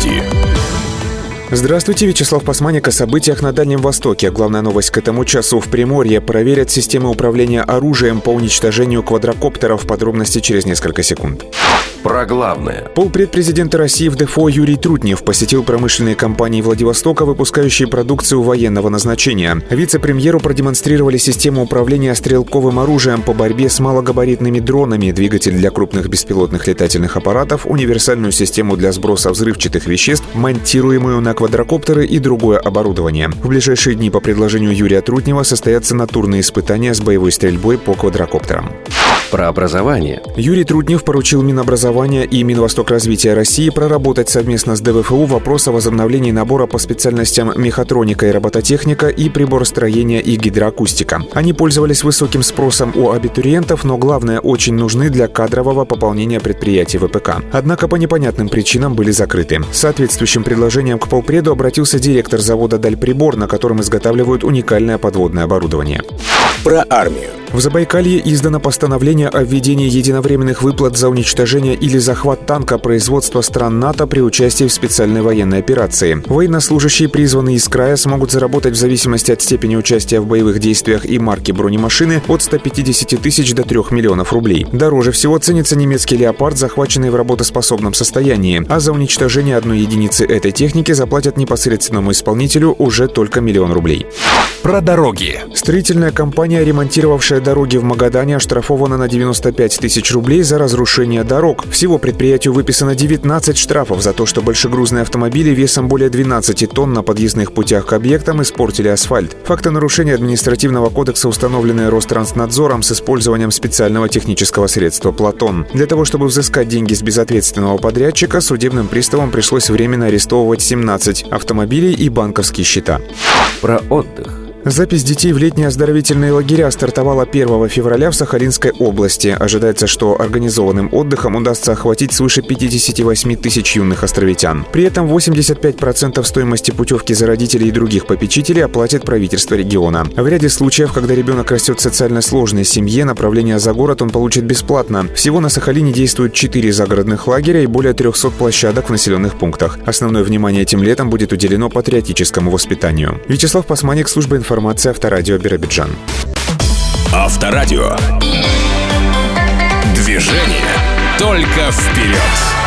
новости. Здравствуйте, Вячеслав Пасманик о событиях на Дальнем Востоке. Главная новость к этому часу. В Приморье проверят системы управления оружием по уничтожению квадрокоптеров. Подробности через несколько секунд. Про главное. Полпред президента России в ДФО Юрий Трутнев посетил промышленные компании Владивостока, выпускающие продукцию военного назначения. Вице-премьеру продемонстрировали систему управления стрелковым оружием по борьбе с малогабаритными дронами, двигатель для крупных беспилотных летательных аппаратов, универсальную систему для сброса взрывчатых веществ, монтируемую на квадрокоптеры и другое оборудование. В ближайшие дни по предложению Юрия Трутнева состоятся натурные испытания с боевой стрельбой по квадрокоптерам. Про образование. Юрий Трутнев поручил Минобразования и Минвостокразвития России проработать совместно с ДВФУ вопрос о возобновлении набора по специальностям мехатроника и робототехника и приборостроения и гидроакустика. Они пользовались высоким спросом у абитуриентов, но главное, очень нужны для кадрового пополнения предприятий ВПК. Однако по непонятным причинам были закрыты. С соответствующим предложением к полпреду обратился директор завода «Дальприбор», на котором изготавливают уникальное подводное оборудование. Про армию. В Забайкалье издано постановление о введении единовременных выплат за уничтожение или захват танка производства стран НАТО при участии в специальной военной операции. Военнослужащие, призванные из края, смогут заработать в зависимости от степени участия в боевых действиях и марки бронемашины от 150 тысяч до 3 миллионов рублей. Дороже всего ценится немецкий «Леопард», захваченный в работоспособном состоянии, а за уничтожение одной единицы этой техники заплатят непосредственному исполнителю уже только 1 миллион рублей. Про дороги. Строительная компания, ремонтировавшая дороги в Магадане, оштрафована на 95 тысяч рублей за разрушение дорог. Всего предприятию выписано 19 штрафов за то, что большегрузные автомобили весом более 12 тонн на подъездных путях к объектам испортили асфальт. Факты нарушения административного кодекса установлены Ространснадзором с использованием специального технического средства «Платон». Для того, чтобы взыскать деньги с безответственного подрядчика, судебным приставам пришлось временно арестовывать 17 автомобилей и банковские счета. Про отдых. Запись детей в летние оздоровительные лагеря стартовала 1 февраля в Сахалинской области. Ожидается, что организованным отдыхом удастся охватить свыше 58 тысяч юных островитян. При этом 85% стоимости путевки за родителей и других попечителей оплатит правительство региона. В ряде случаев, когда ребенок растет в социально сложной семье, направление за город он получит бесплатно. Всего на Сахалине действует 4 загородных лагеря и более 300 площадок в населенных пунктах. Основное внимание этим летом будет уделено патриотическому воспитанию. Вячеслав Пасманик, служба информации Авторадио Биробиджан. Авторадио. Движение только вперед.